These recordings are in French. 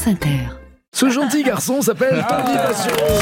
France Inter. Ce gentil garçon s'appelle Tanguy Pastureau.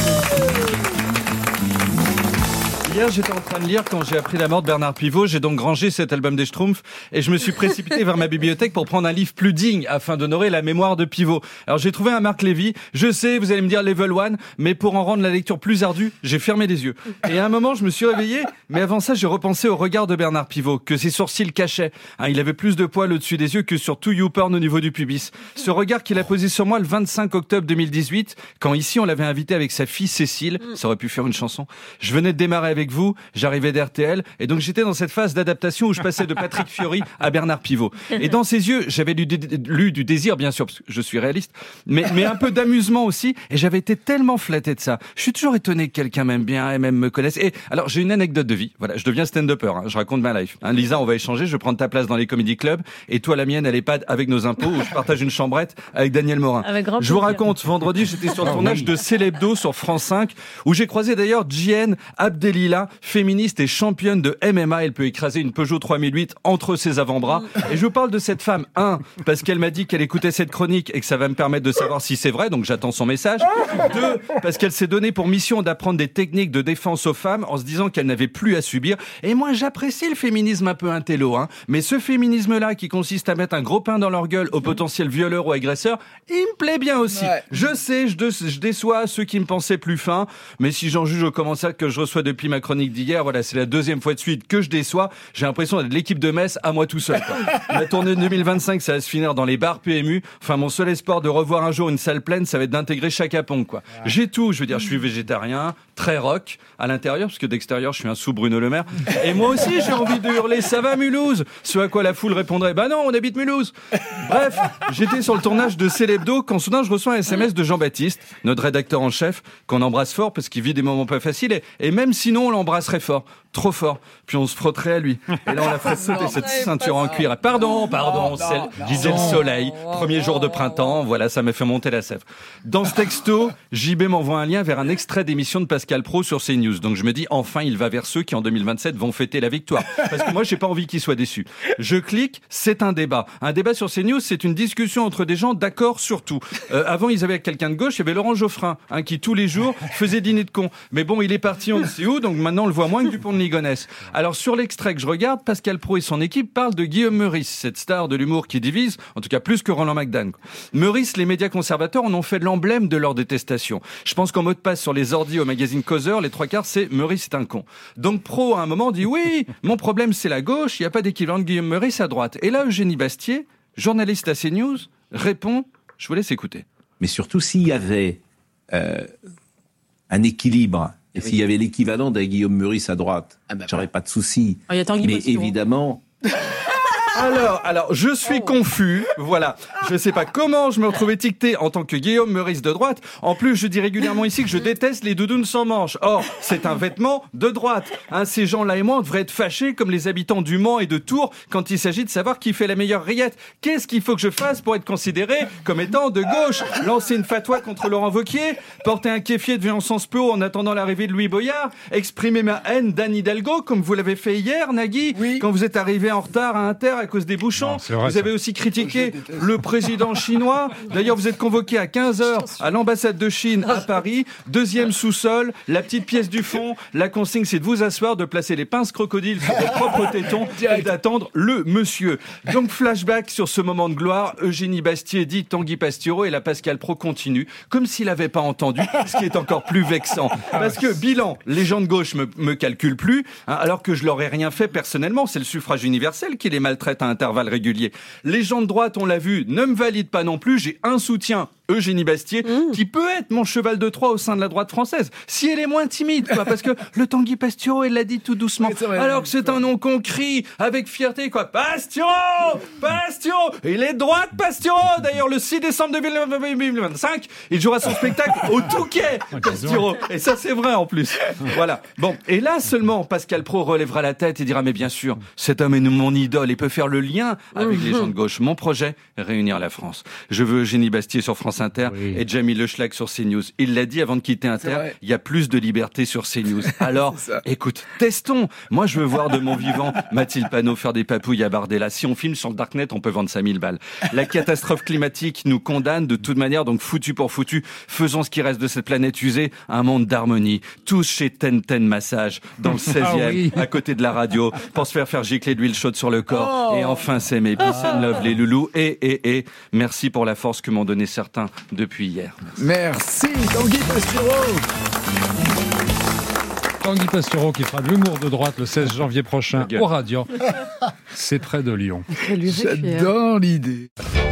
Hier, j'étais en train de lire quand j'ai appris la mort de Bernard Pivot. J'ai donc rangé cet album des Schtroumpfs et je me suis précipité vers ma bibliothèque pour prendre un livre plus digne afin d'honorer la mémoire de Pivot. Alors, j'ai trouvé un Marc Lévy. Je sais, vous allez me dire level 1, mais pour en rendre la lecture plus ardue, j'ai fermé les yeux. Et à un moment, je me suis réveillé, mais avant ça, j'ai repensé au regard de Bernard Pivot, que ses sourcils cachaient. Il avait plus de poils au-dessus des yeux que sur tout YouPorn au niveau du pubis. Ce regard qu'il a posé sur moi le 25 octobre 2018, quand ici, on l'avait invité avec sa fille Cécile. Ça aurait pu faire une chanson. Je venais de démarrer avec vous, j'arrivais d'RTL, et donc j'étais dans cette phase d'adaptation où je passais de Patrick Fiori à Bernard Pivot. Et dans ses yeux, j'avais lu du désir, bien sûr, parce que je suis réaliste, mais un peu d'amusement aussi, et j'avais été tellement flatté de ça. Je suis toujours étonné que quelqu'un m'aime bien et même me connaisse. Et alors, j'ai une anecdote de vie. Voilà, je deviens stand-upper, je raconte ma life. Lisa, on va échanger, je vais prendre ta place dans les comedy clubs, et toi la mienne à l'EHPAD avec nos impôts, où je partage une chambrette avec Daniel Morin. Je vous raconte, vendredi, j'étais sur le tournage de Célébdo sur France 5, où j'ai croisé d'ailleurs Jienne Abdelila, féministe et championne de MMA. Elle peut écraser une Peugeot 3008 entre ses avant-bras. Et je vous parle de cette femme, parce qu'elle m'a dit qu'elle écoutait cette chronique et que ça va me permettre de savoir si c'est vrai, donc j'attends son message. 2, parce qu'elle s'est donnée pour mission d'apprendre des techniques de défense aux femmes en se disant qu'elle n'avait plus à subir. Et moi, j'apprécie le féminisme un peu intello, mais ce féminisme-là qui consiste à mettre un gros pain dans leur gueule aux potentiels violeurs ou agresseurs, il me plaît bien aussi. Ouais. Je sais, je déçois ceux qui me pensaient plus fins, mais si j'en juge au commentaire que je reçois depuis ma chronique d'hier, voilà, c'est la deuxième fois de suite que je déçois. J'ai l'impression d'être l'équipe de Metz à moi tout seul, quoi. La tournée de 2025, ça va se finir dans les bars PMU. Enfin, mon seul espoir de revoir un jour une salle pleine, ça va être d'intégrer Chaka Ponk, quoi. Ouais. J'ai tout, je veux dire, je suis végétarien, très rock à l'intérieur, parce que d'extérieur, je suis un sous Bruno Le Maire. Et moi aussi, j'ai envie de hurler, ça va Mulhouse? Ce à quoi la foule répondrait, bah non, on habite Mulhouse. Bref, j'étais sur le tournage de Célébdo quand soudain je reçois un SMS de Jean-Baptiste, notre rédacteur en chef, qu'on embrasse fort parce qu'il vit des moments pas faciles et même sinon on l'embrasserait fort. Trop fort. Puis on se frotterait à lui. Et là, on la ferait sauter cette ceinture en cuir. Pardon, disait le soleil. Premier jour de printemps. Voilà, ça m'a fait monter la sève. Dans ce texto, JB m'envoie un lien vers un extrait d'émission de Pascal Praud sur CNews. Donc je me dis, enfin, il va vers ceux qui, en 2027, vont fêter la victoire. Parce que moi, j'ai pas envie qu'ils soient déçus. Je clique, c'est un débat. Un débat sur CNews, c'est une discussion entre des gens d'accord sur tout. Avant, ils avaient quelqu'un de gauche, il y avait Laurent Geoffrin, qui tous les jours faisait dîner de cons. Mais bon, il est parti, on ne sait où, donc maintenant, on le voit moins que Dupont de Ligonnès. Alors sur l'extrait que je regarde, Pascal Praud et son équipe parlent de Guillaume Meurice, cette star de l'humour qui divise, en tout cas plus que Roland McDan. Meurice, les médias conservateurs en ont fait l'emblème de leur détestation. Je pense qu'en mot de passe sur les ordis au magazine Causeur, les 3/4 c'est Meurice est un con. Donc Praud à un moment dit oui, mon problème c'est la gauche, il n'y a pas d'équivalent de Guillaume Meurice à droite. Et là Eugénie Bastier, journaliste à CNews, répond, je vous laisse écouter. Mais surtout s'il y avait un équilibre. Et s'il y avait l'équivalent d'un Guillaume Meurice à droite, j'aurais pas de souci. Mais évidemment... Alors, je suis confus, voilà. Je sais pas comment je me retrouve étiqueté en tant que Guillaume Meurice de droite. En plus, je dis régulièrement ici que je déteste les doudounes sans manches. Or, c'est un vêtement de droite. Ces gens-là et moi, on devrait être fâchés comme les habitants du Mans et de Tours quand il s'agit de savoir qui fait la meilleure rillette. Qu'est-ce qu'il faut que je fasse pour être considéré comme étant de gauche? Lancer une fatwa contre Laurent Wauquiez? Porter un kéfier de Sciences Po en attendant l'arrivée de Louis Boyard? Exprimer ma haine d'Anne Hidalgo comme vous l'avez fait hier, Nagui? Oui. Quand vous êtes arrivé en retard à Inter à cause des bouchons. Non, vous avez aussi critiqué le président chinois. D'ailleurs, vous êtes convoqué à 15h à l'ambassade de Chine à Paris. Deuxième sous-sol, la petite pièce du fond. La consigne, c'est de vous asseoir, de placer les pinces crocodiles sur vos propres tétons et d'attendre le monsieur. Donc, flashback sur ce moment de gloire. Eugénie Bastier dit Tanguy Pastureau et la Pascal Praud continue, comme s'il n'avait pas entendu, ce qui est encore plus vexant. Parce que, bilan, les gens de gauche me calculent plus, alors que je leur ai rien fait personnellement. C'est le suffrage universel qui les maltraite à intervalles réguliers. Les gens de droite, on l'a vu, ne me valident pas non plus. J'ai un soutien, Eugénie Bastier, qui peut être mon cheval de Troie au sein de la droite française, si elle est moins timide, quoi, parce que le Tanguy Pastureau, elle l'a dit tout doucement, alors que c'est un nom qu'on crie avec fierté, quoi. Pastureau! Il est de droite, Pastureau! D'ailleurs, le 6 décembre 2025, il jouera son spectacle au Touquet, Pastureau. Et ça, c'est vrai, en plus. Voilà. Bon. Et là, seulement, Pascal Praud relèvera la tête et dira, mais bien sûr, cet homme est mon idole et peut faire le lien avec les gens de gauche. Mon projet, réunir la France. Je veux Eugénie Bastier sur France France Inter et Jamie Le Schlag sur CNews. Il l'a dit avant de quitter Inter, il y a plus de liberté sur CNews. Alors, écoute, testons. Moi, je veux voir de mon vivant Mathilde Panot faire des papouilles à Bardella. Si on filme sur le Darknet, on peut vendre 5000 balles. La catastrophe climatique nous condamne de toute manière, donc foutu pour foutu. Faisons ce qui reste de cette planète usée, un monde d'harmonie. Tous chez Ten Massage, dans le 16e, à côté de la radio, pour se faire gicler d'huile chaude sur le corps. Et enfin s'aimer. Peace and love, les loulous. Et merci pour la force que m'ont donné certains depuis hier. Merci, Tanguy Pastureau. Tanguy Pastureau qui fera de l'humour de droite le 16 janvier prochain au Radiant. C'est près de Lyon. J'adore l'idée.